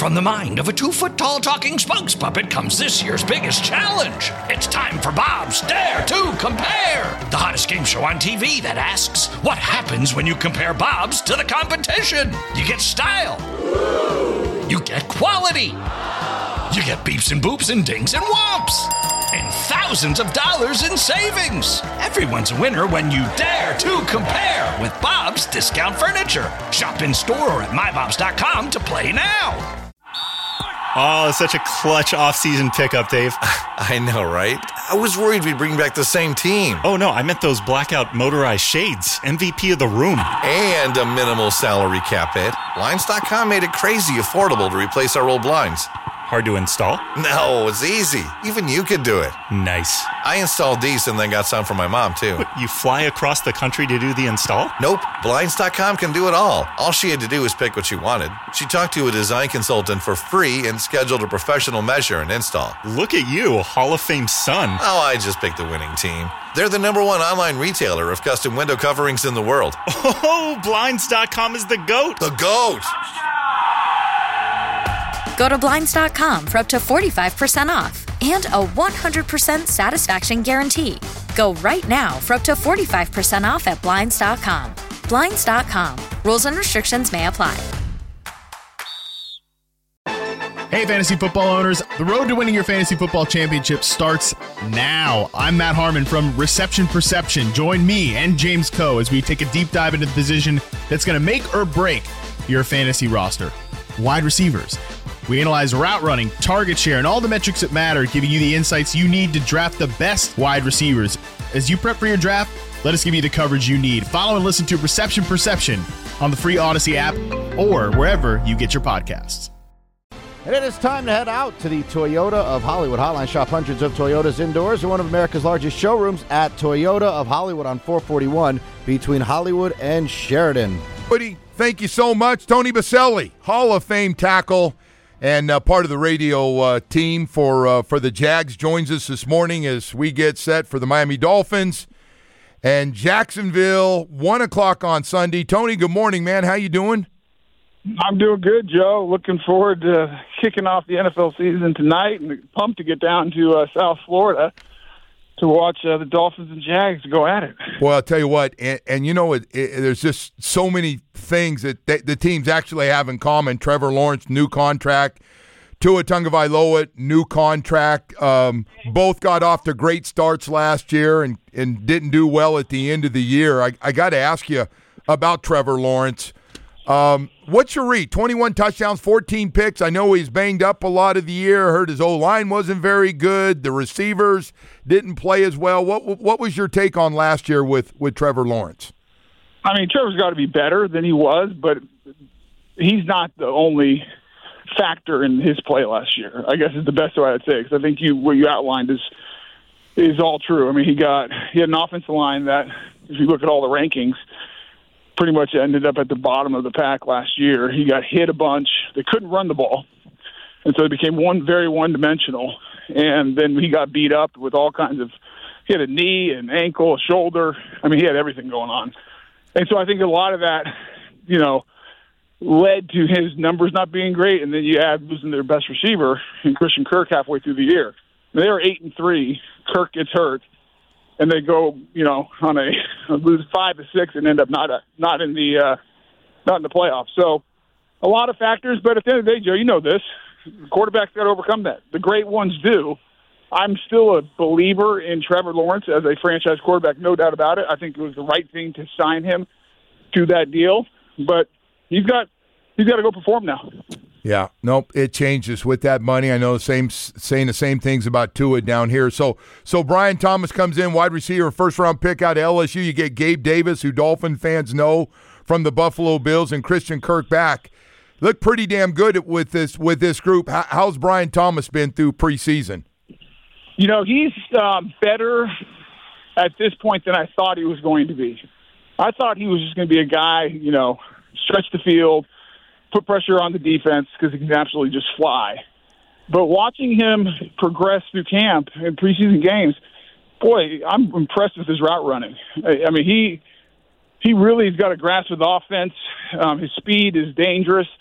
from the mind of a 2-foot-tall talking spokes puppet comes this year's biggest challenge. It's time for Bob's Dare to Compare, the hottest game show on TV that asks, what happens when you compare Bob's to the competition? You get style. You get quality. You get beeps and boops and dings and whomps. And thousands of dollars in savings. Everyone's a winner when you dare to compare with Bob's Discount Furniture. Shop in store or at mybobs.com to play now. Oh, such a clutch off-season pickup, Dave. I know, right? I was worried we'd bring back the same team. Oh, no, I meant those blackout motorized shades. MVP of the room. And a minimal salary cap hit. Blinds.com made it crazy affordable to replace our old blinds. Hard to install? No, it's easy. Even you could do it. Nice. I installed these and then got some for my mom, too. But you fly across the country to do the install? Nope. Blinds.com can do it all. All she had to do was pick what she wanted. She talked to a design consultant for free and scheduled a professional measure and install. Look at you, Hall of Fame son. Oh, I just picked the winning team. They're the #1 online retailer of custom window coverings in the world. Oh, Blinds.com is the GOAT. The GOAT! Go to Blinds.com for up to 45% off and a 100% satisfaction guarantee. Go right now for up to 45% off at Blinds.com. Blinds.com. Rules and restrictions may apply. Hey, fantasy football owners. The road to winning your fantasy football championship starts now. I'm Matt Harmon from Reception Perception. Join me and James Coe as we take a deep dive into the position that's going to make or break your fantasy roster. Wide receivers. We analyze route running, target share, and all the metrics that matter, giving you the insights you need to draft the best wide receivers. As you prep for your draft, let us give you the coverage you need. Follow and listen to Reception Perception on the free Odyssey app or wherever you get your podcasts. And it is time to head out to the Toyota of Hollywood Hotline. Shop hundreds of Toyotas indoors in one of America's largest showrooms at Toyota of Hollywood on 441 between Hollywood and Sheridan. Woody, thank you so much. Tony Baselli, Hall of Fame tackle and part of the radio team for the Jags, joins us this morning as we get set for the Miami Dolphins and Jacksonville, 1 o'clock on Sunday. Tony, good morning, man. How you doing? I'm doing good, Joe. Looking forward to kicking off the NFL season tonight and pumped to get down to South Florida to watch the Dolphins and Jags go at it. Well, I'll tell you what, and you know, there's just so many things that the teams actually have in common. Trevor Lawrence, new contract. Tua Tagovailoa, new contract. Both got off to great starts last year and didn't do well at the end of the year. I got to ask you about Trevor Lawrence. What's your read? 21 touchdowns, 14 picks. I know he's banged up a lot of the year. I heard his O-line wasn't very good. The receivers didn't play as well. What was your take on last year with Trevor Lawrence? I mean, Trevor's got to be better than he was, but he's not the only factor in his play last year, I guess is the best way I'd say, because I think what you outlined is all true. I mean, he had an offensive line that, if you look at all the rankings, pretty much ended up at the bottom of the pack last year. He got hit a bunch. They couldn't run the ball, and so it became very one-dimensional. And then he got beat up with all kinds of – he had a knee, an ankle, a shoulder. I mean, he had everything going on. And so I think a lot of that, you know, led to his numbers not being great, and then you add losing their best receiver in Christian Kirk halfway through the year. They were 8-3. Kirk gets hurt. And they go, you know, on a lose 5-6 and end up not in the playoffs. So a lot of factors, but at the end of the day, Joe, you know this, quarterbacks got to overcome that. The great ones do. I'm still a believer in Trevor Lawrence as a franchise quarterback, no doubt about it. I think it was the right thing to sign him to that deal, but he's got to go perform now. Yeah, nope, it changes with that money. I know saying the same things about Tua down here. So Brian Thomas comes in, wide receiver, first-round pick out of LSU. You get Gabe Davis, who Dolphin fans know from the Buffalo Bills, and Christian Kirk back. Look pretty damn good with this group. How's Brian Thomas been through preseason? You know, he's better at this point than I thought he was going to be. I thought he was just going to be a guy, you know, stretch the field, put pressure on the defense because he can absolutely just fly. But watching him progress through camp in preseason games, boy, I'm impressed with his route running. I mean, he really has got a grasp of the offense. His speed is dangerous.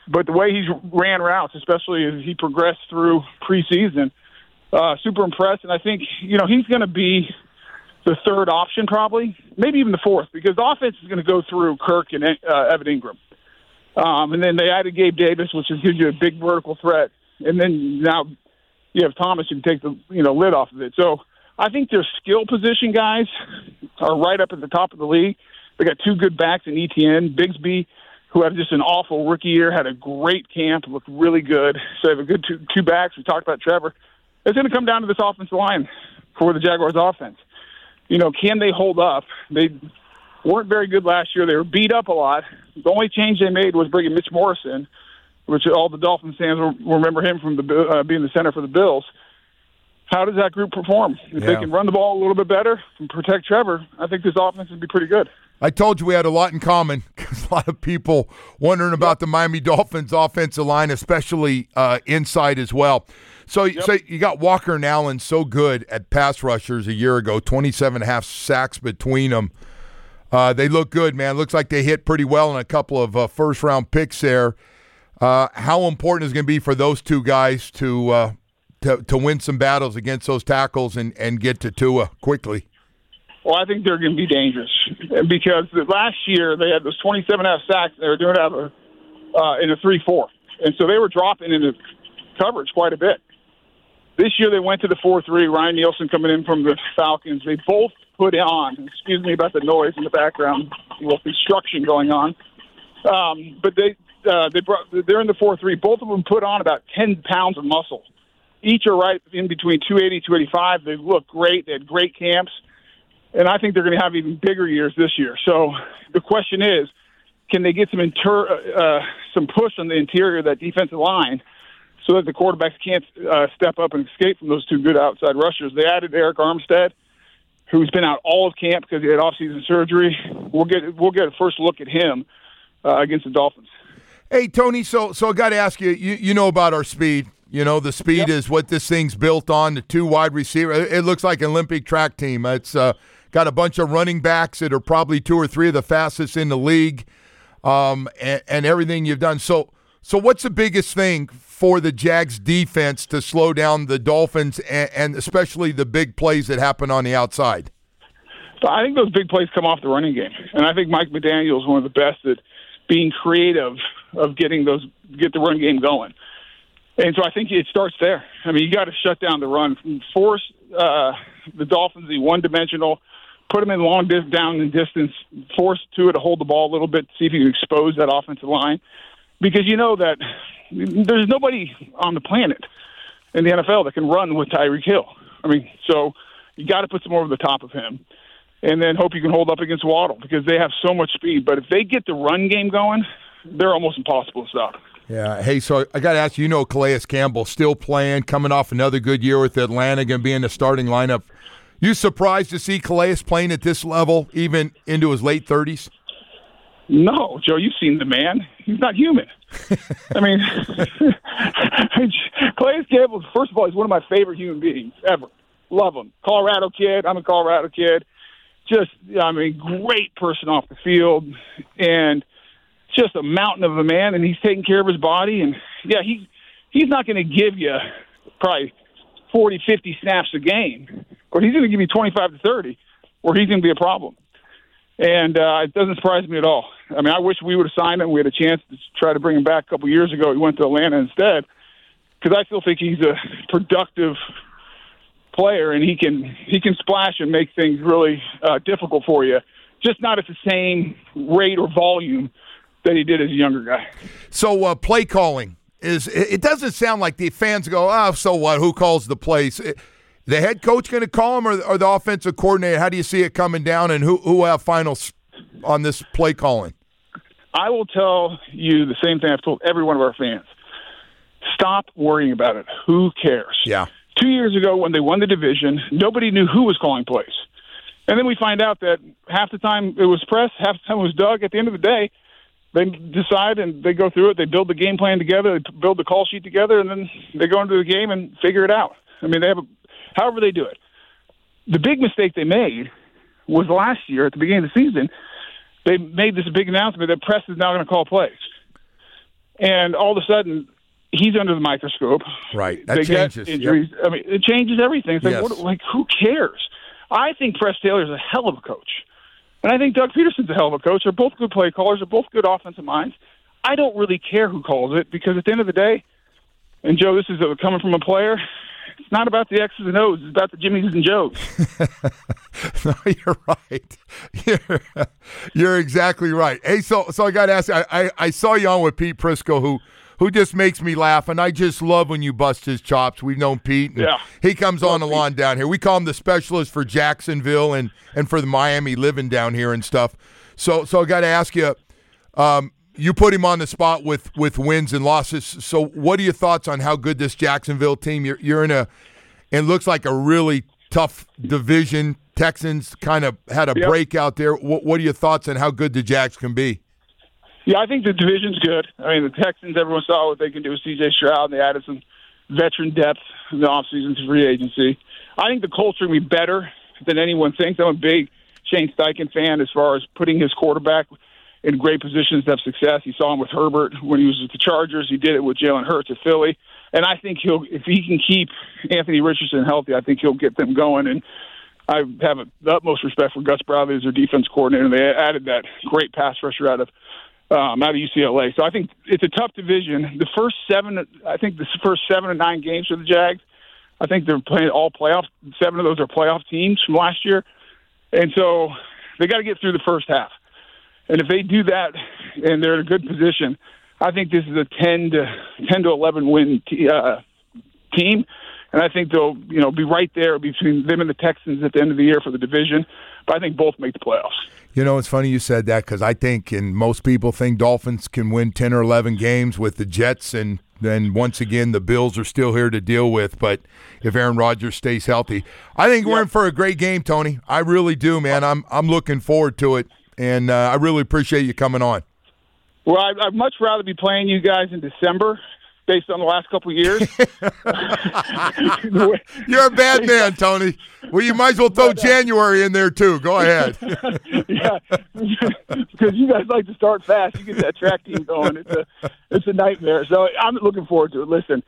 But the way he's ran routes, especially as he progressed through preseason, super impressed. And I think, he's going to be the third option probably, maybe even the fourth, because the offense is going to go through Kirk and Evan Ingram. And then they added Gabe Davis, which gives you a big vertical threat. And then now you have Thomas who can take the lid off of it. So I think their skill position guys are right up at the top of the league. They got two good backs in ETN. Bigsby, who had just an awful rookie year, had a great camp, looked really good. So they have a good two backs. We talked about Trevor. It's going to come down to this offensive line for the Jaguars offense. Can they hold up? They weren't very good last year. They were beat up a lot. The only change they made was bringing Mitch Morrison, which all the Dolphins fans will remember him from being the center for the Bills. How does that group perform? If they can run the ball a little bit better and protect Trevor, I think this offense would be pretty good. I told you we had a lot in common because a lot of people wondering about the Miami Dolphins offensive line, especially inside as well. So you got Walker and Allen so good at pass rushers a year ago, 27.5 sacks between them. They look good, man. Looks like they hit pretty well in a couple of first-round picks there. How important is it going to be for those two guys to win some battles against those tackles and get to Tua quickly? Well, I think they're going to be dangerous because last year they had those 27.5 sacks. They were doing it in a 3-4. And so they were dropping into coverage quite a bit. This year they went to the 4-3. Ryan Nielsen coming in from the Falcons. They both put on, excuse me about the noise in the background, a little construction going on. But they're in the 4-3. Both of them put on about 10 pounds of muscle. Each are right in between 280, 285. They look great. They had great camps. And I think they're going to have even bigger years this year. So the question is, can they get some push on the interior of that defensive line so that the quarterbacks can't step up and escape from those two good outside rushers? They added Eric Armstead, who's been out all of camp because he had off-season surgery. We'll get a first look at him against the Dolphins. Hey, Tony, so I got to ask you, you know about our speed. The speed is what this thing's built on, the two wide receivers. It looks like an Olympic track team. It's got a bunch of running backs that are probably two or three of the fastest in the league, and everything you've done. So what's the biggest thing for the Jags defense to slow down the Dolphins and especially the big plays that happen on the outside? So I think those big plays come off the running game. And I think Mike McDaniel is one of the best at being creative of get the run game going. And so I think it starts there. I mean, you got to shut down the run, force the Dolphins to be one-dimensional, put them in long down and distance, force Tua to hold the ball a little bit, see if you can expose that offensive line. Because you know that there's nobody on the planet in the NFL that can run with Tyreek Hill. I mean, so you got to put some over the top of him and then hope you can hold up against Waddle because they have so much speed. But if they get the run game going, they're almost impossible to stop. Yeah. Hey, so I got to ask you, Calais Campbell still playing, coming off another good year with Atlanta, going to be in the starting lineup. You surprised to see Calais playing at this level, even into his late 30s? No, Joe, you've seen the man. He's not human. I mean, Calais Campbell, first of all, he's one of my favorite human beings ever. Love him. Colorado kid. I'm a Colorado kid. Great person off the field. And just a mountain of a man, and he's taking care of his body. And, yeah, he's not going to give you probably 40, 50 snaps a game, but he's going to give you 25 to 30, or he's going to be a problem. And it doesn't surprise me at all. I mean, I wish we would have signed him. We had a chance to try to bring him back a couple years ago. He went to Atlanta instead because I still think he's a productive player, and he can splash and make things really difficult for you, just not at the same rate or volume that he did as a younger guy. So play calling it doesn't sound like the fans go, oh, so what? Who calls the plays? The head coach going to call him or the offensive coordinator? How do you see it coming down, and who will have finals on this play calling? I will tell you the same thing I've told every one of our fans. Stop worrying about it. Who cares? Yeah. 2 years ago when they won the division, nobody knew who was calling plays. And then we find out that half the time it was Press, half the time it was Doug. At the end of the day, they decide and they go through it. They build the game plan together. They build the call sheet together, and then they go into the game and figure it out. I mean, however they do it. The big mistake they made was last year at the beginning of the season. They made this big announcement that Press is now going to call plays. and all of a sudden he's under the microscope. Right. That they changes. Get injuries. Yep. I mean, it changes everything. It's like, yes. who cares? I think Press Taylor's a hell of a coach. And I think Doug Peterson's a hell of a coach. They're both good play callers. They're both good offensive minds. I don't really care who calls it because at the end of the day, and Joe, this is coming from a player, it's not about the X's and O's. It's about the Jimmies and Joes. No, you're right. You're exactly right. Hey, so I got to ask you, I saw you on with Pete Prisco, who just makes me laugh, and I just love when you bust his chops. We've known Pete. And yeah. He comes on the lawn down here. We call him the specialist for Jacksonville and for the Miami living down here and stuff. So I got to ask you, you put him on the spot with wins and losses. So what are your thoughts on how good this Jacksonville team? You're in it looks like a really tough division. Texans kind of had a breakout there. What are your thoughts on how good the Jags can be? Yeah, I think the division's good. I mean, the Texans, everyone saw what they can do with C.J. Stroud, and they added some veteran depth in the offseason to free agency. I think the Colts are going to be better than anyone thinks. I'm a big Shane Steichen fan as far as putting his quarterback in great positions to have success. You saw him with Herbert when he was with the Chargers. He did it with Jalen Hurts at Philly. And I think if he can keep Anthony Richardson healthy, I think he'll get them going. And I have the utmost respect for Gus Bradley as their defense coordinator. They added that great pass rusher out of UCLA. So I think it's a tough division. The first 7 or 9 games for the Jags, I think they're playing all playoffs. 7 of those are playoff teams from last year. And so they got to get through the first half. And if they do that and they're in a good position, I think this is a 10 to 11 win team. And I think they'll be right there between them and the Texans at the end of the year for the division. But I think both make the playoffs. You know, it's funny you said that because I think, and most people think Dolphins can win 10 or 11 games with the Jets, and then once again the Bills are still here to deal with. But if Aaron Rodgers stays healthy, I think we're in for a great game, Tony. I really do, man. I'm looking forward to it, and I really appreciate you coming on. Well, I'd much rather be playing you guys in December based on the last couple of years. You're a bad man, Tony. Well, you might as well throw January in there, too. Go ahead. Yeah, because you guys like to start fast. You get that track team going. It's a nightmare. So I'm looking forward to it. Listen,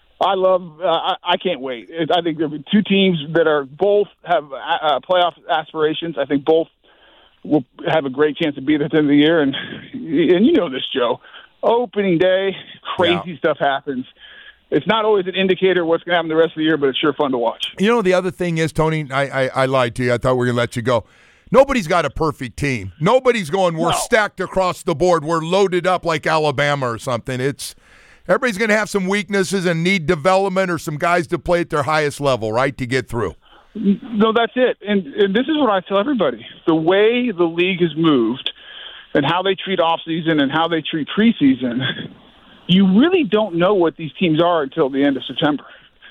I can't wait. I think there'll be 2 teams that are both have playoff aspirations. I think both will have a great chance to be there at the end of the year. And you know this, Joe. Opening day, crazy stuff happens. It's not always an indicator of what's going to happen the rest of the year, but it's sure fun to watch. You know, the other thing is, Tony, I lied to you. I thought we were going to let you go. Nobody's got a perfect team. Nobody's going, we're stacked across the board. We're loaded up like Alabama or something. Everybody's going to have some weaknesses and need development or some guys to play at their highest level, right, to get through. No, that's it. And this is what I tell everybody. The way the league has moved and how they treat offseason and how they treat preseason, you really don't know what these teams are until the end of September.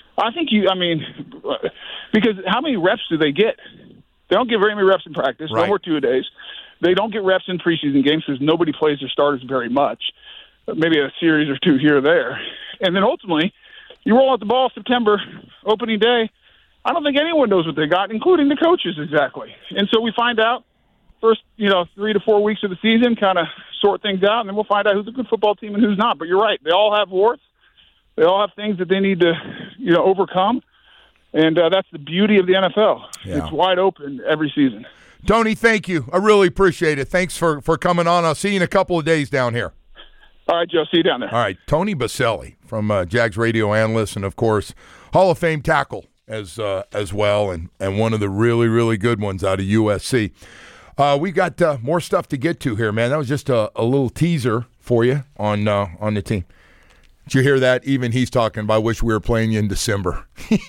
Because how many reps do they get? They don't get very many reps in practice, right. No more 2 days. They don't get reps in preseason games because nobody plays their starters very much, maybe a series or 2 here or there. And then ultimately, you roll out the ball September, opening day, I don't think anyone knows what they got, including the coaches exactly. And so we find out first, 3 to 4 weeks of the season, kind of sort things out, and then we'll find out who's a good football team and who's not. But you're right. They all have warts. They all have things that they need to, overcome. And that's the beauty of the NFL. Yeah. It's wide open every season. Tony, thank you. I really appreciate it. Thanks for coming on. I'll see you in a couple of days down here. All right, Joe. See you down there. All right. Tony Boselli from Jags radio analyst and, of course, Hall of Fame tackle as well, and one of the really, really good ones out of USC. We got more stuff to get to here, man. That was just a little teaser for you on the team. Did you hear that? Even he's talking about, I wish we were playing you in December.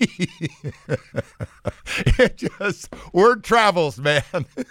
It just, word travels, man.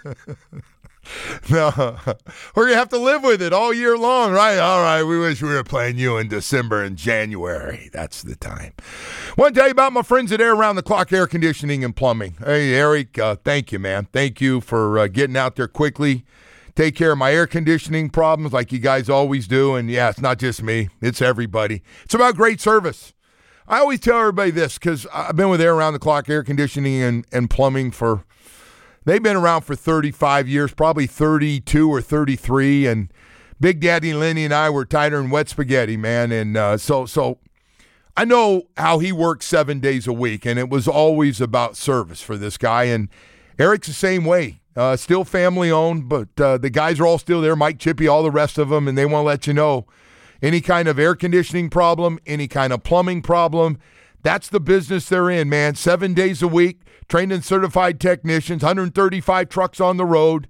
No, we're going to have to live with it all year long, right? All right, we wish we were playing you in December and January. That's the time. I want to tell you about my friends at Air Round the Clock Air Conditioning and Plumbing. Hey, Eric, thank you, man. Thank you for getting out there quickly. Take care of my air conditioning problems like you guys always do. And, yeah, it's not just me. It's everybody. It's about great service. I always tell everybody this because I've been with Air Round the Clock Air Conditioning and Plumbing they've been around for 35 years, probably 32 or 33. And, Big Daddy Lenny and I were tighter than wet spaghetti, man. And so I know how he works 7 days a week, and it was always about service for this guy. And Eric's the same way. Still family-owned, but the guys are all still there, Mike, Chippy, all the rest of them, and they want to let you know any kind of air conditioning problem, any kind of plumbing problem, that's the business they're in, man. 7 days a week, trained and certified technicians, 135 trucks on the road,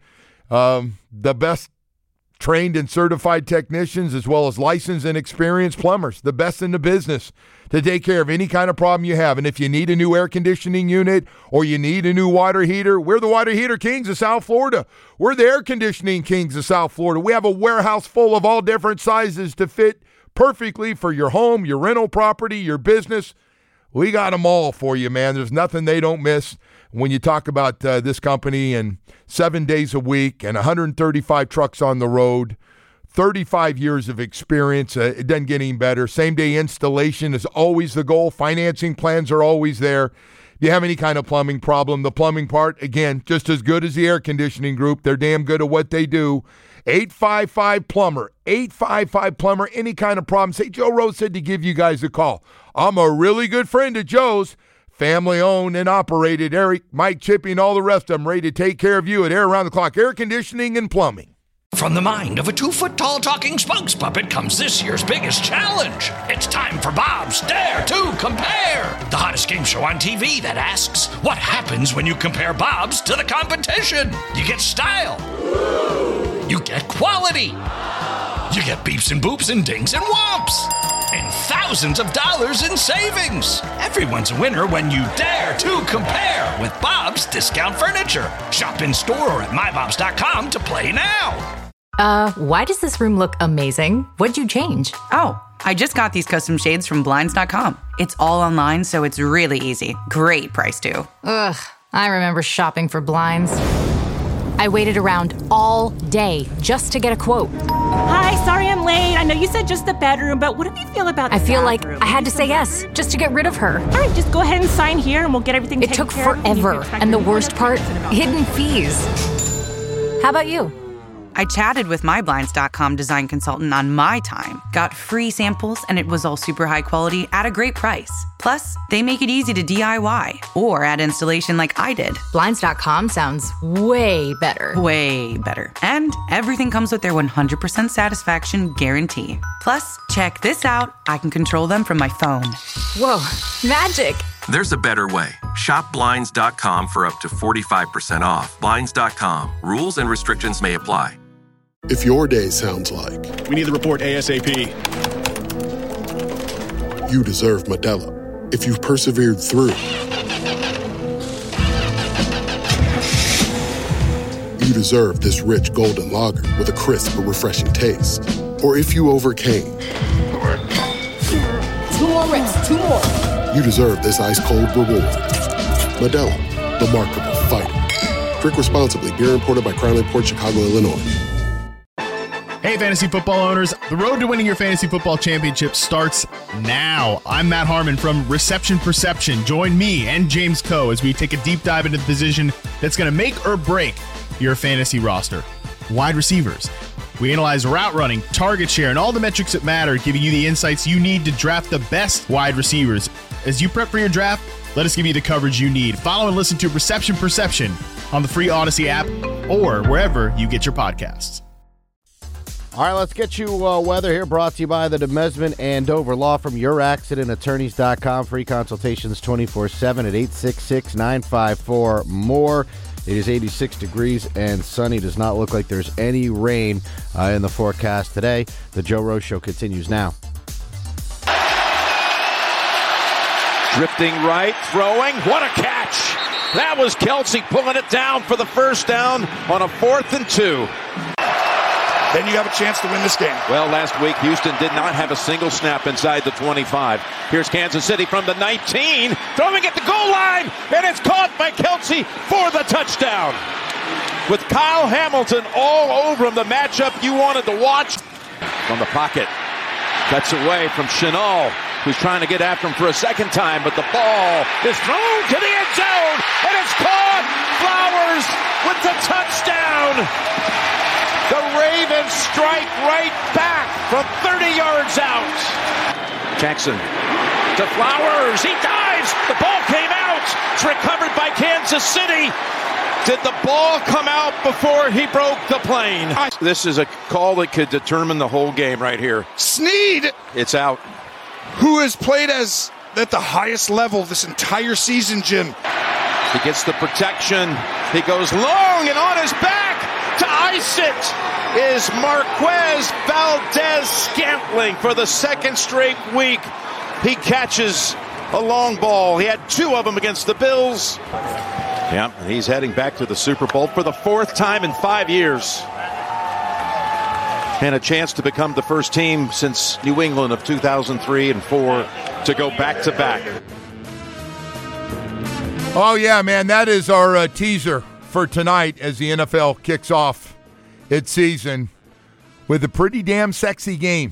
the best trained and certified technicians as well as licensed and experienced plumbers, the best in the business to take care of any kind of problem you have. And if you need a new air conditioning unit or you need a new water heater, we're the water heater kings of South Florida. We're the air conditioning kings of South Florida. We have a warehouse full of all different sizes to fit perfectly for your home, your rental property, your business. We got them all for you, man. There's nothing they don't miss when you talk about this company, and 7 days a week and 135 trucks on the road, 35 years of experience. It doesn't get any better. Same-day installation is always the goal. Financing plans are always there. If you have any kind of plumbing problem, the plumbing part, again, just as good as the air conditioning group. They're damn good at what they do. 855-PLUMBER, 855-PLUMBER, any kind of problem. Say, Joe Rose said to give you guys a call. I'm a really good friend of Joe's. Family-owned and operated. Eric, Mike, Chippy, and all the rest of them ready to take care of you at Air Around the Clock Air Conditioning and Plumbing. From the mind of a 2-foot-tall talking spokes puppet comes this year's biggest challenge. It's time for Bob's Dare to Compare, the hottest game show on TV that asks, what happens when you compare Bob's to the competition? You get style. You get quality. You get beeps and boops and dings and whomps. And thousands of dollars in savings. Everyone's a winner when you dare to compare with Bob's Discount Furniture. Shop in store or at mybobs.com to play now. Why does this room look amazing? What'd you change? Oh, I just got these custom shades from Blinds.com. It's all online, so it's really easy. Great price, too. Ugh, I remember shopping for blinds. I waited around all day just to get a quote. Hi, sorry I'm late. I know you said just the bedroom, but what do you feel about the I feel bathroom? like I had to say yes just to get rid of her. All right, just go ahead and sign here and we'll get everything taken care of. It took forever. And the worst part, hidden fees. How about you? I chatted with my Blinds.com design consultant on my time, got free samples, and it was all super high quality at a great price. Plus, they make it easy to DIY or add installation like I did. Blinds.com sounds way better. Way better. And everything comes with their 100% satisfaction guarantee. Plus, check this out. I can control them from my phone. Whoa, magic. There's a better way. Shop Blinds.com for up to 45% off. Blinds.com. Rules and restrictions may apply. If your day sounds like... We need the report ASAP. You deserve Modelo. If you've persevered through... You deserve this rich golden lager with a crisp but refreshing taste. Or if you overcame... 2 more reps, 2 more. You deserve this ice-cold reward. Modelo, the Markable Fighter. Drink responsibly. Beer imported by Crown Imports, Chicago, Illinois. Hey, fantasy football owners. The road to winning your fantasy football championship starts now. I'm Matt Harmon from Reception Perception. Join me and James Coe as we take a deep dive into the position that's going to make or break your fantasy roster. Wide receivers. We analyze route running, target share, and all the metrics that matter, giving you the insights you need to draft the best wide receivers. As you prep for your draft, let us give you the coverage you need. Follow and listen to Reception Perception on the free Odyssey app or wherever you get your podcasts. All right, let's get you weather here, brought to you by the Demesman and Dover Law from YourAccidentAttorneys.com. Free consultations 24/7 at 866-954-MORE. It is 86 degrees and sunny. Does not look like there's any rain in the forecast today. The Joe Rose Show continues now. Drifting right, throwing. What a catch! That was Kelce pulling it down for the first down on a 4th and 2. Then you have a chance to win this game. Well, last week, Houston did not have a single snap inside the 25. Here's Kansas City from the 19, throwing at the goal line, and it's caught by Kelce for the touchdown. With Kyle Hamilton all over him, the matchup you wanted to watch. From the pocket, cuts away from Chenal, who's trying to get after him for a second time, but the ball is thrown to the end zone, and it's caught. Flowers with the touchdown. The Ravens strike right back from 30 yards out. Jackson to Flowers. He dives. The ball came out. It's recovered by Kansas City. Did the ball come out before he broke the plane? This is a call that could determine the whole game right here. Snead, It's out. who has played at the highest level this entire season, Jim. He gets the protection. He goes long and on his back to ice it is Marquez Valdez-Scantling for the second straight week. He catches a long ball. He had 2 of them against the Bills. Yeah, he's heading back to the Super Bowl for the 4th time in 5 years. And a chance to become the first team since New England of 2003 and 4 to go back-to-back. Oh, yeah, man, that is our teaser for tonight as the NFL kicks off its season with a pretty damn sexy game.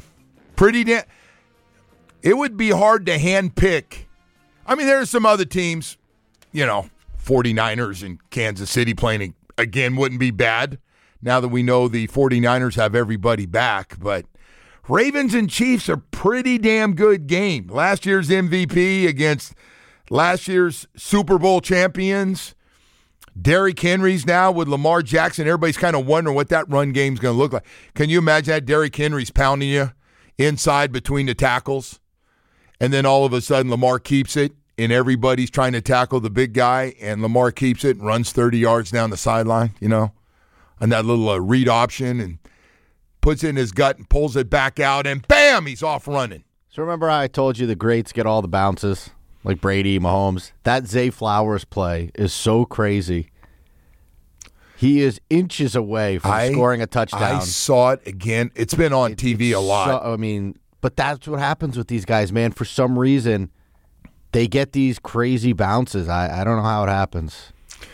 It would be hard to handpick. I mean, there's some other teams, 49ers and Kansas City playing again wouldn't be bad now that we know the 49ers have everybody back. But Ravens and Chiefs are pretty damn good game. Last year's MVP against last year's Super Bowl champions. Derrick Henry's now with Lamar Jackson. Everybody's kind of wondering what that run game's going to look like. Can you imagine that Derrick Henry's pounding you inside between the tackles? And then all of a sudden Lamar keeps it, and everybody's trying to tackle the big guy, and Lamar keeps it and runs 30 yards down the sideline, on that little read option, and puts it in his gut and pulls it back out, and bam, he's off running. So remember how I told you the greats get all the bounces, like Brady, Mahomes? That Zay Flowers play is so crazy. He is inches away from scoring a touchdown. I saw it again. It's been on TV a lot. But that's what happens with these guys, man. For some reason, they get these crazy bounces. I don't know how it happens.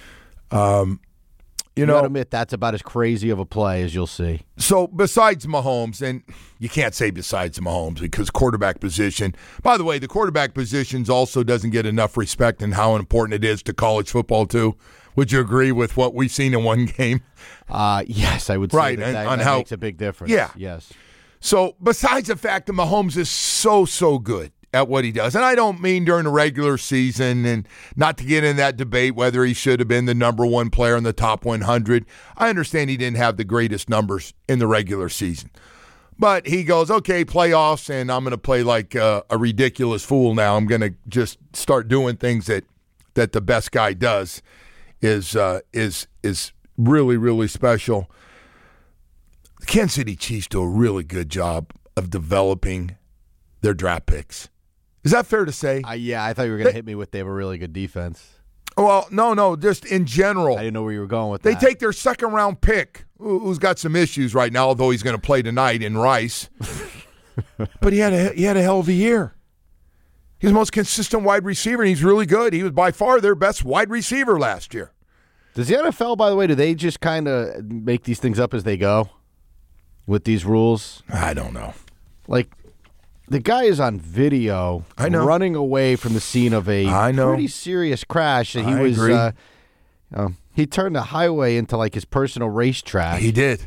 You gotta admit, that's about as crazy of a play as you'll see. So besides Mahomes, and you can't say besides Mahomes because quarterback position. By the way, the quarterback positions also doesn't get enough respect and how important it is to college football too. Would you agree with what we've seen in one game? Yes, I would say right, that makes a big difference. Yeah. Yes. So besides the fact that Mahomes is so good at what he does, and I don't mean during the regular season and not to get in that debate whether he should have been the number 1 player in the top 100. I understand he didn't have the greatest numbers in the regular season. But he goes, okay, playoffs, and I'm going to play like a ridiculous fool now. I'm going to just start doing things that the best guy does is really, really special. The Kansas City Chiefs do a really good job of developing their draft picks. Is that fair to say? Yeah, I thought you were going to hit me with they have a really good defense. Well, no, just in general. I didn't know where you were going with that. They take their second-round pick, who's got some issues right now, although he's going to play tonight in Rice. But he had a hell of a year. He's the most consistent wide receiver, and he's really good. He was by far their best wide receiver last year. Does the NFL, by the way, do they just kind of make these things up as they go with these rules? I don't know. Like, the guy is on video running away from the scene of a pretty serious crash. That he was agree. He turned the highway into like his personal racetrack. He did.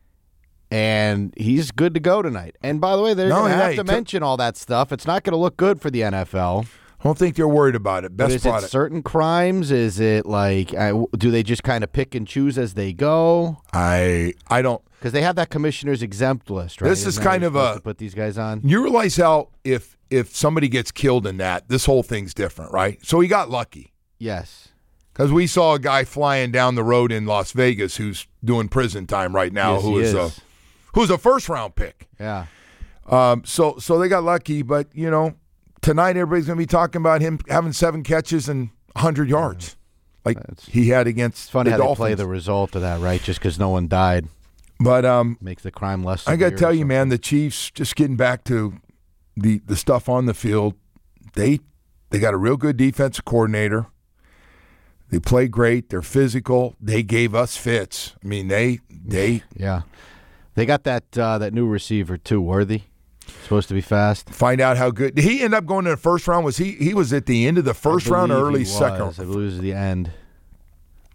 And he's good to go tonight. And by the way, they're going to have to mention all that stuff. It's not going to look good for the NFL. I don't think they're worried about it. Is it certain crimes? Is it like, do they just kind of pick and choose as they go? I don't. Because they have that commissioner's exempt list, right? This is kind of a. To put these guys on. You realize how if somebody gets killed in that, this whole thing's different, right? So he got lucky. Yes. Because we saw a guy flying down the road in Las Vegas who's doing prison time right now, yes, who's a first-round pick. Yeah. So they got lucky, but, tonight everybody's going to be talking about him having 7 catches and 100 yards like he had against the Dolphins. It's funny how they play the result of that, right, just because no one died. But makes the crime less severe. I got to tell you, man, the Chiefs, just getting back to the stuff on the field, they got a real good defensive coordinator. They play great. They're physical. They gave us fits. I mean, they yeah. They got that new receiver too, Worthy. Supposed to be fast. Find out how good. Did he end up going in the first round? Was he was at the end of the first round or early second? I believe it was the end.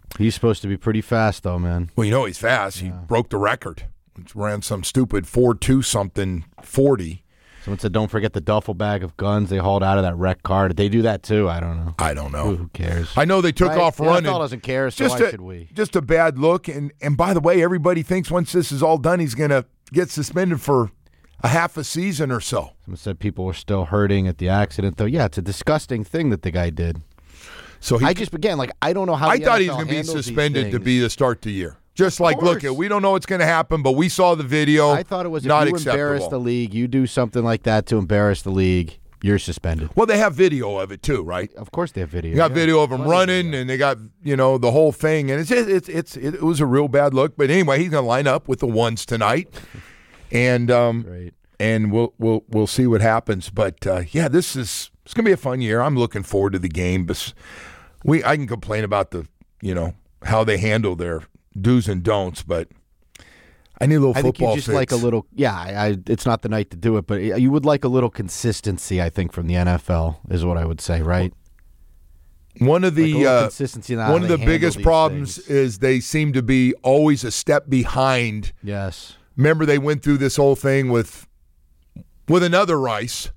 He's supposed to be pretty fast, though, man. Well, you know he's fast. He broke the record. He ran some stupid 4.2 something 40. Someone said, don't forget the duffel bag of guns they hauled out of that wrecked car. Did they do that too? I don't know. I don't know. Who cares? I know they took off running. The NFL doesn't care, so why should we? Just a bad look. And by the way, everybody thinks once this is all done, he's going to get suspended for a half a season or so. Someone said people were still hurting at the accident, though. Yeah, it's a disgusting thing that the guy did. So I don't know how I thought he was going to be suspended to be the start the year. Just like, look, we don't know what's going to happen, but we saw the video. I thought it was not if you acceptable. Embarrass the league, you do something like that to embarrass the league, you're suspended. Well, they have video of it too, right? Of course they have video. They got video of him running, and they got the whole thing, and it was a real bad look. But anyway, he's going to line up with the ones tonight, and Great. And we'll see what happens. But it's going to be a fun year. I'm looking forward to the game. But I can complain about how they handle their do's and don'ts, but I need a little football. I think you just fix. like a little. Yeah, it's not the night to do it, but you would like a little consistency. I think from the NFL is what I would say, right? One of the consistency. One of the biggest problems is they seem to be always a step behind. Yes. Remember, they went through this whole thing with another Rice.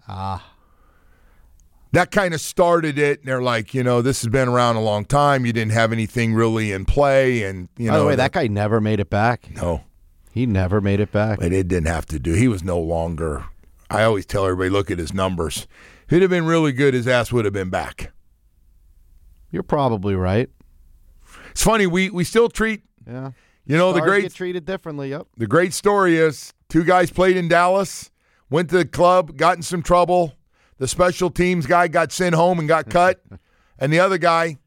That kind of started it, and they're like, this has been around a long time. You didn't have anything really in play, and By the way, that guy never made it back. No, he never made it back. But it didn't have to do. He was no longer. I always tell everybody, look at his numbers. If he'd have been really good, his ass would have been back. You're probably right. It's funny we still treat. Yeah. The great get treated differently. Yep. The great story is 2 guys played in Dallas, went to the club, got in some trouble. The special teams guy got sent home and got cut, and the other guy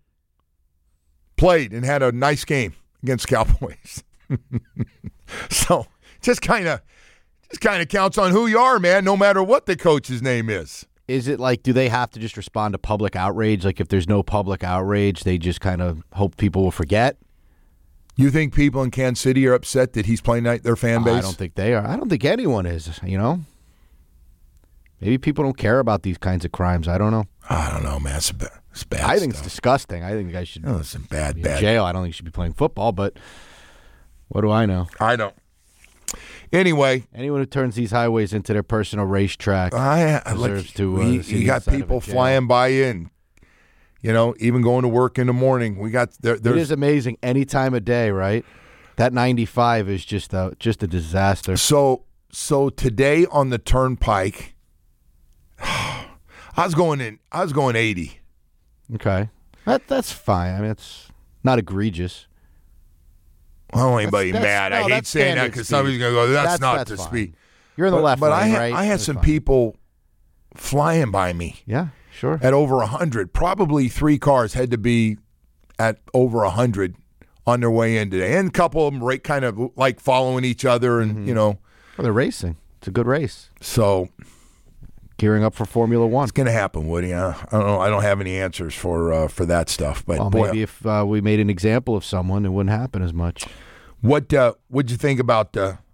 played and had a nice game against Cowboys. So just kind of counts on who you are, man, no matter what the coach's name is. Is it like, do they have to just respond to public outrage? Like if there's no public outrage, they just kind of hope people will forget? You think people in Kansas City are upset that he's playing their fan base? I don't think they are. I don't think anyone is, Maybe people don't care about these kinds of crimes. I don't know. I don't know, man. It's bad I think it's disgusting. I think the guy should be in jail. I don't think he should be playing football, but what do I know? I don't. Anyway. Anyone who turns these highways into their personal racetrack deserves to you got people flying by you and, even going to work in the morning. We got it is amazing any time of day, right? That 95 is just a disaster. So today on the Turnpike, I was going 80. Okay. That's fine. I mean, it's not egregious. I don't want anybody mad. I hate saying that because somebody's going to go, that's not the speed. You're in the left lane, right? I had some people flying by me. Yeah, sure. At over 100. Probably 3 cars had to be at over 100 on their way in today. And a couple of them kind of like following each other and, Well, they're racing. It's a good race. So gearing up for Formula One. It's going to happen, Woody. I don't know. I don't have any answers for that stuff. But maybe if we made an example of someone, it wouldn't happen as much. What'd you think about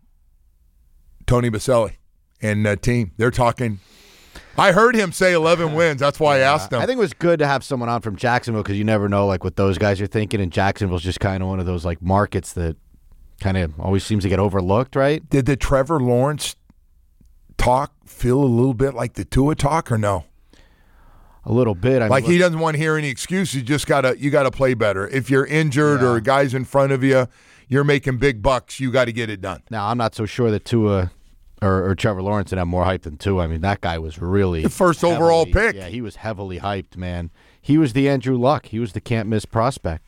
Tony Baselli and team? They're talking. I heard him say 11 wins. That's why I asked him. I think it was good to have someone on from Jacksonville because you never know what those guys are thinking. And Jacksonville's just kind of one of those markets that kind of always seems to get overlooked, right? Did the Trevor Lawrence talk feel a little bit like the Tua talk or no? A little bit. He doesn't want to hear any excuses. You just gotta play better. If you're injured or a guy's in front of you, you're making big bucks. You got to get it done. Now I'm not so sure that Tua or Trevor Lawrence would have more hype than Tua. I mean, that guy was really the first overall pick. Yeah, he was heavily hyped, man. He was the Andrew Luck. He was the can't miss prospect.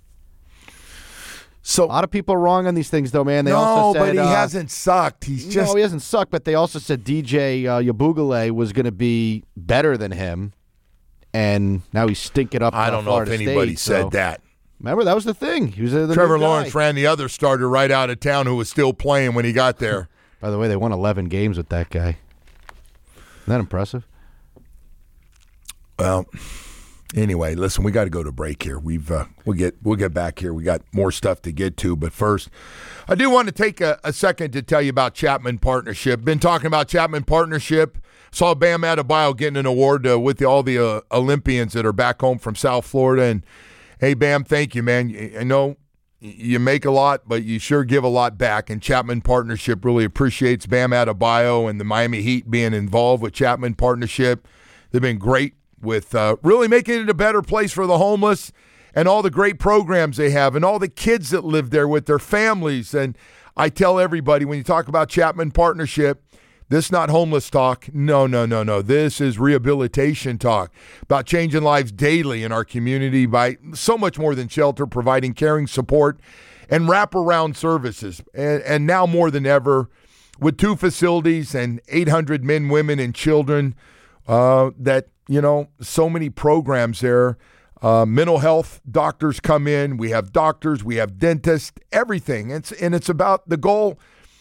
So a lot of people are wrong on these things, though, man. They also said, but he hasn't sucked. He hasn't sucked. But they also said DJ Yabugale was going to be better than him, and now he's stinking up. I don't know if anybody said that. Remember, that was the thing. He was Trevor Lawrence ran the other starter right out of town who was still playing when he got there. By the way, they won 11 games with that guy. Isn't that impressive? Well. Anyway, listen, we got to go to break here. We'll get back here. We got more stuff to get to, but first, I do want to take a second to tell you about Chapman Partnership. Been talking about Chapman Partnership. Saw Bam Adebayo getting an award with all the Olympians that are back home from South Florida, Hey, Bam, thank you, man. I know you make a lot, but you sure give a lot back, and Chapman Partnership really appreciates Bam Adebayo and the Miami Heat being involved with Chapman Partnership. They've been great with really making it a better place for the homeless and all the great programs they have and all the kids that live there with their families. And I tell everybody, when you talk about Chapman Partnership, this is not homeless talk. No. This is rehabilitation talk about changing lives daily in our community by so much more than shelter, providing caring support and wraparound services. And now more than ever, with 2 facilities and 800 men, women, and children, that, so many programs there. Mental health doctors come in. We have doctors. We have dentists, everything. It's about the goal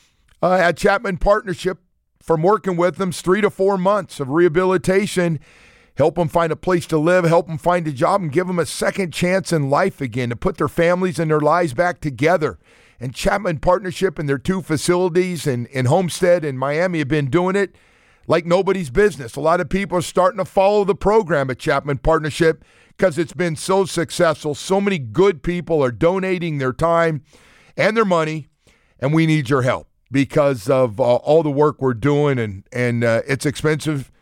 at Chapman Partnership from working with them 3 to 4 months of rehabilitation, help them find a place to live, help them find a job, and give them a second chance in life again to put their families and their lives back together. And Chapman Partnership and their 2 facilities in Homestead and Miami have been doing it like nobody's business. A lot of people are starting to follow the program at Chapman Partnership because it's been so successful. So many good people are donating their time and their money, and we need your help because of all the work we're doing, and it's expensive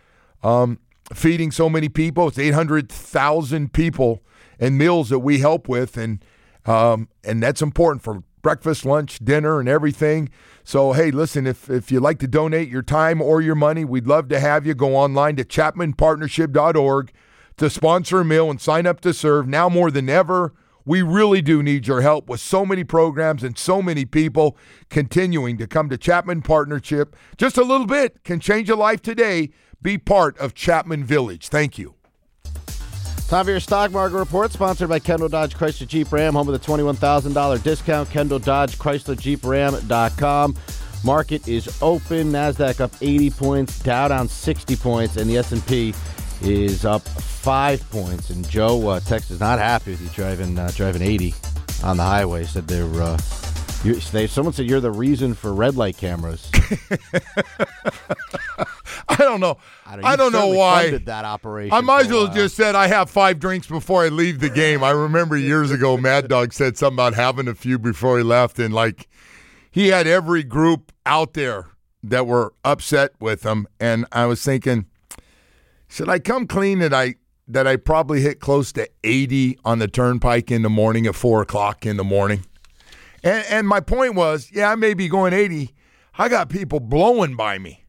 feeding so many people. It's 800,000 people and meals that we help with, and that's important for breakfast, lunch, dinner, and everything. So, hey, listen, if you'd like to donate your time or your money, we'd love to have you. Go online to chapmanpartnership.org to sponsor a meal and sign up to serve. Now more than ever, we really do need your help with so many programs and so many people continuing to come to Chapman Partnership. Just a little bit can change a life today. Be part of Chapman Village. Thank you. Time for your stock market report, sponsored by Kendall Dodge Chrysler Jeep Ram, home of the $21,000 discount. Kendall Dodge Chrysler Jeep Ram.com. Market is open. NASDAQ up 80 points, Dow down 60 points, and the S&P is up 5 points. And Joe, Texas, not happy with you driving 80 on the highway. Said someone said you're the reason for red light cameras. I don't know. I don't know why. Funded that operation. I might as well just said I have 5 drinks before I leave the game. I remember years ago, Mad Dog said something about having a few before he left, and he had every group out there that were upset with him. And I was thinking, should I come clean that I probably hit close to 80 on the turnpike in the morning at 4 o'clock in the morning? And my point was, I may be going 80. I got people blowing by me,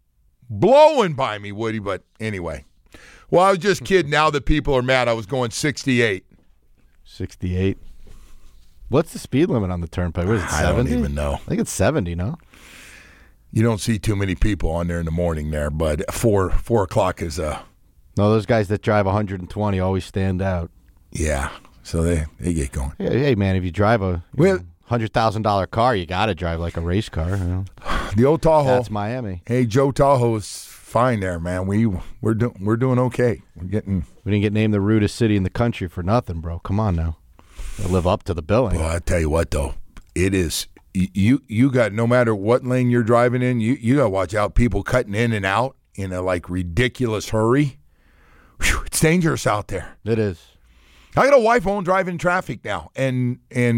Woody. But anyway, well, I was just kidding. Now that people are mad, I was going 68. 68. What's the speed limit on the turnpike? What is it, 70? I don't even know. I think it's 70, no? You don't see too many people on there in the morning there, but 4 o'clock is No, those guys that drive 120 always stand out. Yeah, so they get going. Hey, man, if you drive a $100,000 car, you got to drive like a race car. The old Tahoe. That's Miami. Hey, Joe Tahoe is fine there, man. We're doing okay. We didn't get named the rudest city in the country for nothing, bro. Come on now. They live up to the billing. Well, I tell you what, though, it is. You got, no matter what lane you're driving in, you got to watch out. People cutting in and out in a ridiculous hurry. Whew, it's dangerous out there. It is. I got a wife home driving traffic now, and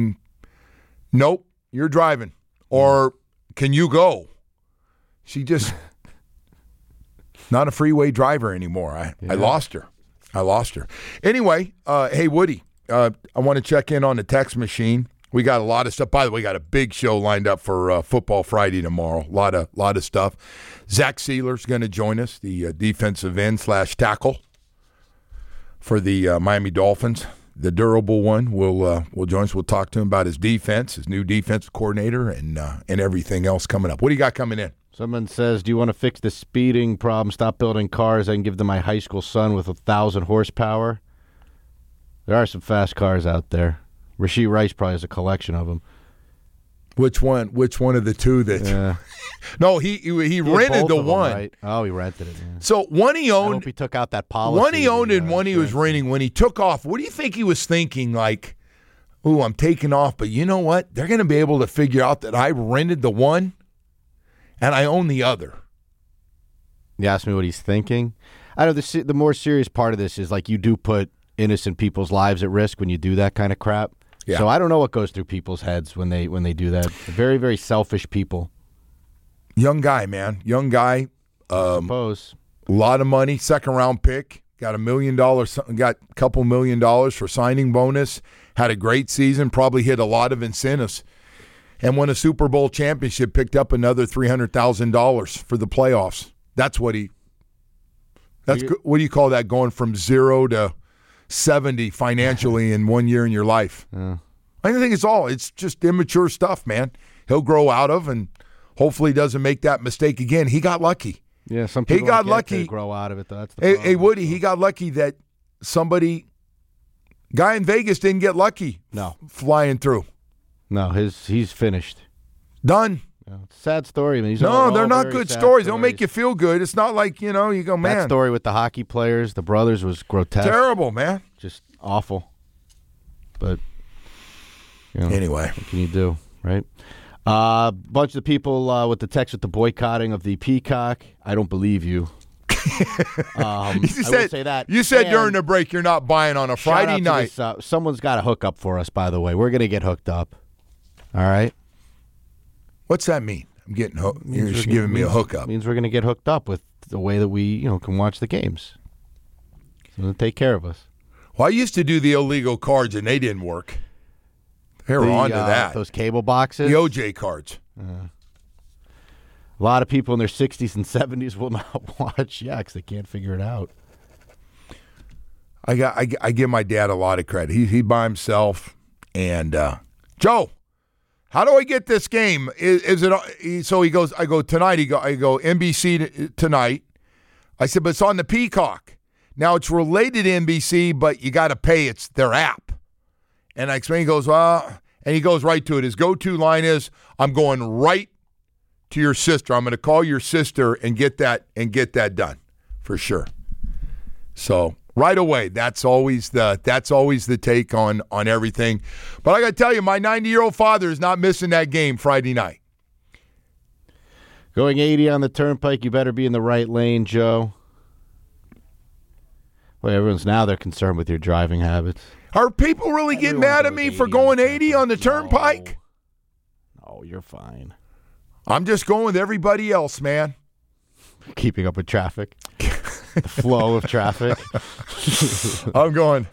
nope, you're driving, or can you go? She just not a freeway driver anymore. I lost her. Anyway, hey Woody, I want to check in on the text machine. We got a lot of stuff. By the way, we got a big show lined up for Football Friday tomorrow. A lot of stuff. Zach Sealer's going to join us, the defensive end / tackle for the Miami Dolphins. The durable one will join us. We'll talk to him about his defense, his new defensive coordinator, and everything else coming up. What do you got coming in? Someone says, do you want to fix the speeding problem? Stop building cars I can give to my high school son with 1,000 horsepower. There are some fast cars out there. Rashee Rice probably has a collection of them. Which one? Which one of the two that? Yeah. No, he rented the one. Right? Oh, he rented it. Yeah. So one he owned. I hope he took out that policy. One he owned and one he was renting. When he took off, what do you think he was thinking? Like, ooh, I'm taking off, but you know what? They're going to be able to figure out that I rented the one and I own the other. You asked me what he's thinking. I know the more serious part of this is you do put innocent people's lives at risk when you do that kind of crap. Yeah. So I don't know what goes through people's heads when they do that. Very, very selfish people. Young guy, man. Young guy. I suppose. A lot of money, second-round pick. Got $1 million, got a couple $1 million for signing bonus. Had a great season, probably hit a lot of incentives. And won a Super Bowl championship, picked up another $300,000 for the playoffs. That's what he – what do you call that, going from 0 to 70 financially in 1 year in your life? Yeah. I think it's just immature stuff, man. He'll grow out of and hopefully doesn't make that mistake again. He got lucky. Yeah, some people got lucky to grow out of it, though. That's the problem. Hey, Woody, he got lucky that guy in Vegas didn't get lucky flying through. No, he's finished. Done. Yeah, it's a sad story. Man. They're not good stories. They'll make you feel good. It's not like, you go, man. That story with the hockey players, the brothers, was grotesque. Terrible, man. Just awful. But, anyway. What can you do, right? A bunch of people with the text with the boycotting of the Peacock. I don't believe you. I will say that. You said during the break you're not buying on a Friday night. Someone's got a hookup for us, by the way. We're going to get hooked up. All right? What's that mean? I'm getting hooked. You're just giving me a hookup. Means we're going to get hooked up with the way that we can watch the games. So they'll take care of us. Well, I used to do the illegal cards, and they didn't work. They were on to that. Those cable boxes? The OJ cards. A lot of people in their 60s and 70s will not watch, because they can't figure it out. I give my dad a lot of credit. He by himself. And, Joe, how do I get this game? Is it so he goes, I go tonight, I go NBC tonight. I said, but it's on the Peacock. Now it's related to NBC, but you got to pay. It's their app. And I explain, he goes, and he goes right to it. His go-to line is, I'm going right to your sister. I'm going to call your sister and get that done for sure. So right away, that's always the take on everything. But I got to tell you, my 90-year-old father is not missing that game Friday night. Going 80 on the turnpike, you better be in the right lane, Joe. Well, they're concerned with your driving habits. Are people really getting mad at me for going 80 on the turnpike? No, you're fine. I'm just going with everybody else, man. Keeping up with traffic. The flow of traffic. I'm going.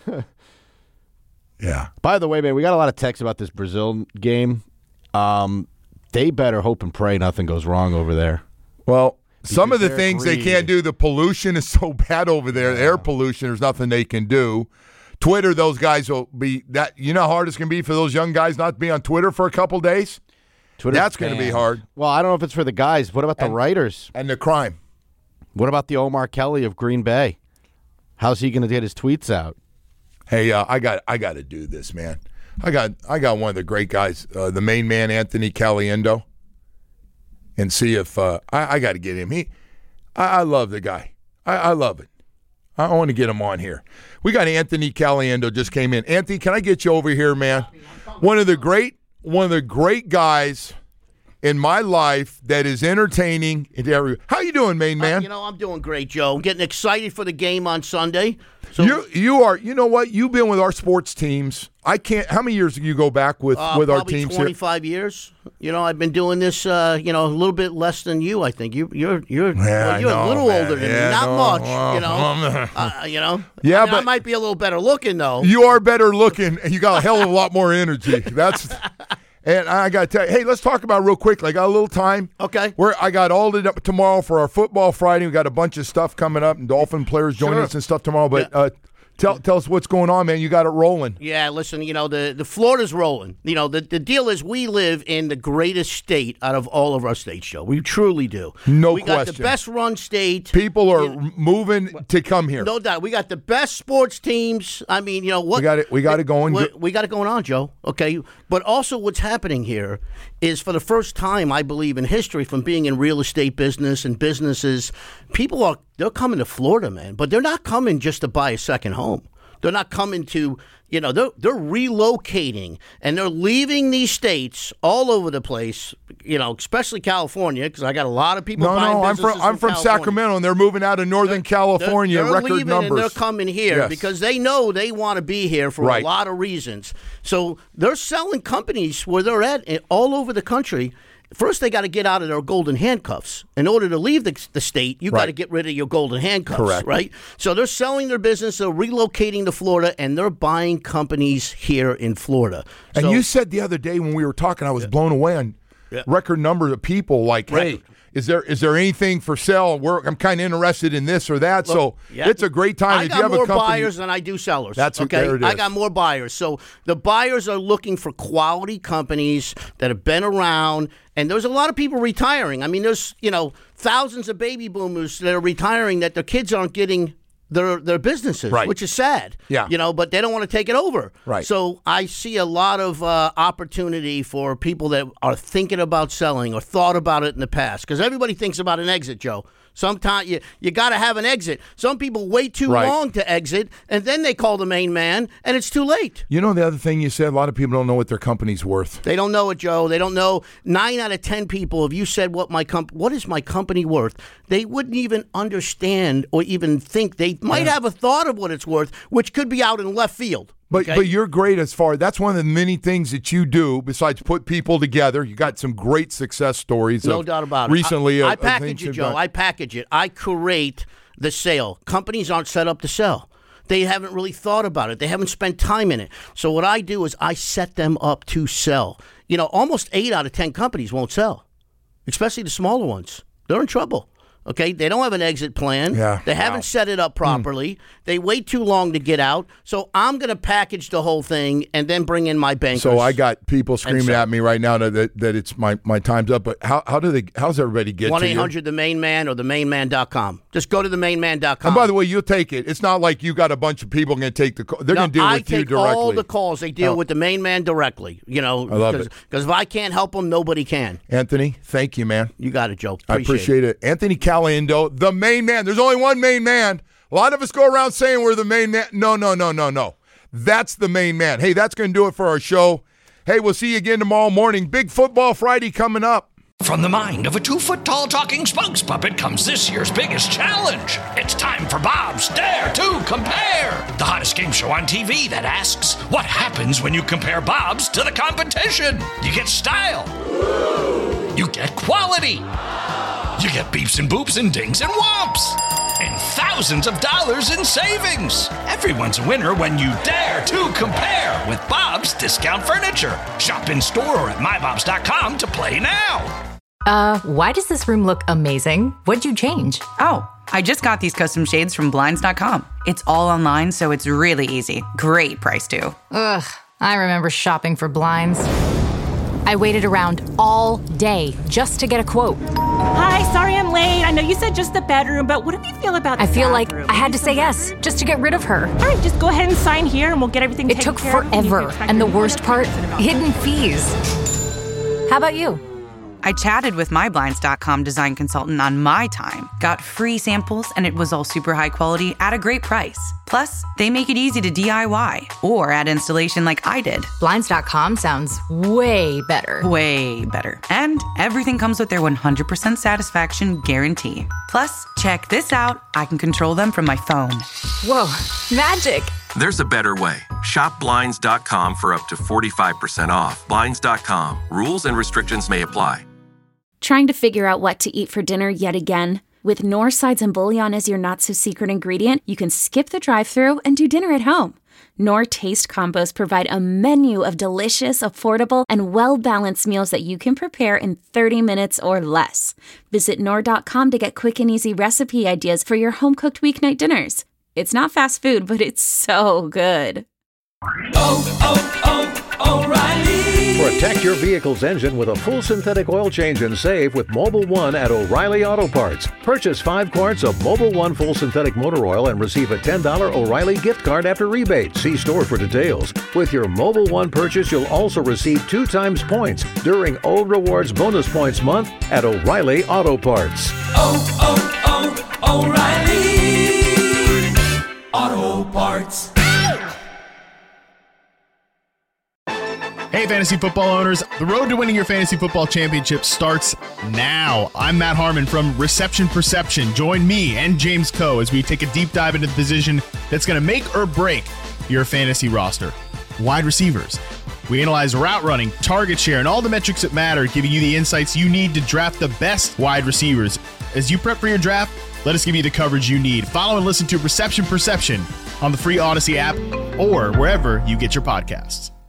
Yeah. By the way, man, we got a lot of texts about this Brazil game. They better hope and pray nothing goes wrong over there. Well, some of the things they can't do, the pollution is so bad over there. Air pollution, there's nothing they can do. Twitter, those guys will be that. You know how hard it's going to be for those young guys not to be on Twitter for a couple days? That's going to be hard. Well, I don't know if it's for the guys. What about the writers? And the crime. What about the Omar Kelly of Green Bay? How's he going to get his tweets out? Hey, I got to do this, man. I got one of the great guys, the main man, Anthony Caliendo, and see if I got to get him. I love the guy. I love it. I want to get him on here. We got Anthony Caliendo just came in. Anthony, can I get you over here, man? One of the great guys in my life that is entertaining. How you doing, main man? I'm doing great, Joe. I'm getting excited for the game on Sunday. So you are. You know what? You've been with our sports teams. I can't. How many years do you go back with our teams? Probably 25 years. I've been doing this. A little bit less than you. I think you're a little older than me. Not much. Yeah, but I might be a little better looking though. You are better looking, and you got a hell of a lot more energy. That's. And I got to tell you, hey, let's talk about it real quick. I got a little time. Okay. I got all it up tomorrow for our football Friday. We got a bunch of stuff coming up, and Dolphin players joining us and stuff tomorrow. But tell us what's going on, man. You got it rolling. Yeah, listen, the Florida's rolling. The deal is we live in the greatest state out of all of our states, Joe. We truly do. No question. We got the best run state. People are moving to come here. No doubt. We got the best sports teams. I mean, what? We got it going. We got it going on, Joe. Okay. But also what's happening here is for the first time, I believe, in history, from being in real estate business and businesses, they're coming to Florida, man. But they're not coming just to buy a second home. They're not coming to, they're relocating, and they're leaving these states all over the place, especially California, because I got a lot of people buying businesses I'm from Sacramento, and they're moving out of Northern California, they're record leaving numbers. And they're coming here because they know they want to be here for a lot of reasons. So they're selling companies where they're at all over the country. First, they got to get out of their golden handcuffs. In order to leave the state, you got to get rid of your golden handcuffs, right? So they're selling their business, they're relocating to Florida, and they're buying companies here in Florida. And you said the other day when we were talking, I was blown away on record numbers of people like, hey, is there anything for sale? I'm kind of interested in this or that. Look, it's a great time. I got more buyers than I do sellers. That's okay. There it is. I got more buyers. So the buyers are looking for quality companies that have been around. And there's a lot of people retiring. I mean, there's, thousands of baby boomers that are retiring that their kids aren't getting their businesses, which is sad. Yeah. But they don't want to take it over. Right. So I see a lot of opportunity for people that are thinking about selling or thought about it in the past. Because everybody thinks about an exit, Joe. Sometimes you got to have an exit. Some people wait too long to exit, and then they call the main man, and it's too late. The other thing you said, a lot of people don't know what their company's worth. They don't know it, Joe. They don't know. 9 out of 10 people, if you said what is my company worth, they wouldn't even understand or even think. They might have a thought of what it's worth, which could be out in left field. But you're great that's one of the many things that you do besides put people together. You got some great success stories. No doubt about it. Recently, I package it, Joe. I package it. I create the sale. Companies aren't set up to sell. They haven't really thought about it. They haven't spent time in it. So what I do is I set them up to sell. Almost 8 out of 10 companies won't sell, especially the smaller ones. They're in trouble. Okay, they don't have an exit plan. They haven't set it up properly. They wait too long to get out. So I'm going to package the whole thing and then bring in my bankers. So I got people screaming at me right now that it's my time's up. But how's everybody get 1-800 the main man or themainman.com. Just go to themainman.com. And by the way, you'll take it. It's not like you got a bunch of people going to take the call. They're going to deal with you directly. I take all the calls. They deal with the main man directly. I love it. Because if I can't help them, nobody can. Anthony, thank you, man. You got it, Joe. I appreciate it. Anthony Caliendo, the main man. There's only one main man. A lot of us go around saying we're the main man. No. That's the main man. Hey, that's going to do it for our show. Hey, we'll see you again tomorrow morning. Big Football Friday coming up. From the mind of a 2-foot-tall talking spokes puppet comes this year's biggest challenge. It's time for Bob's Dare to Compare, the hottest game show on TV that asks, what happens when you compare Bob's to the competition? You get style. You get quality. You get beeps and boops and dings and whomps. And thousands of dollars in savings. Everyone's a winner when you dare to compare with Bob's Discount Furniture. Shop in store or at mybobs.com to play now. Why does this room look amazing? What'd you change? Oh, I just got these custom shades from Blinds.com. It's all online, so it's really easy. Great price, too. Ugh, I remember shopping for blinds. I waited around all day just to get a quote. Hi, sorry I'm late. I know you said just the bedroom, but what do you feel about the I feel bathroom? like I had to say yes just to get rid of her. All right, just go ahead and sign here and we'll get everything taken care of. It took forever, and the worst part, hidden fees. How about you? I chatted with my Blinds.com design consultant on my time, got free samples, and it was all super high quality at a great price. Plus, they make it easy to DIY or add installation like I did. Blinds.com sounds way better. Way better. And everything comes with their 100% satisfaction guarantee. Plus, check this out. I can control them from my phone. Whoa, magic. There's a better way. Shop Blinds.com for up to 45% off. Blinds.com. Rules and restrictions may apply. Trying to figure out what to eat for dinner yet again? With Knorr sides and bouillon as your not-so-secret ingredient, you can skip the drive-thru and do dinner at home. Knorr Taste Combos provide a menu of delicious, affordable, and well-balanced meals that you can prepare in 30 minutes or less. Visit Knorr.com to get quick and easy recipe ideas for your home-cooked weeknight dinners. It's not fast food, but it's so good. O'Reilly. Protect your vehicle's engine with a full synthetic oil change and save with Mobil 1 at O'Reilly Auto Parts. Purchase 5 quarts of Mobil 1 full synthetic motor oil and receive a $10 O'Reilly gift card after rebate. See store for details. With your Mobil 1 purchase, you'll also receive 2 times points during O Rewards Bonus Points Month at O'Reilly Auto Parts. O'Reilly Auto Parts. Hey, fantasy football owners. The road to winning your fantasy football championship starts now. I'm Matt Harmon from Reception Perception. Join me and James Coe as we take a deep dive into the position that's going to make or break your fantasy roster. Wide receivers. We analyze route running, target share, and all the metrics that matter, giving you the insights you need to draft the best wide receivers. As you prep for your draft, let us give you the coverage you need. Follow and listen to Reception Perception on the free Odyssey app or wherever you get your podcasts.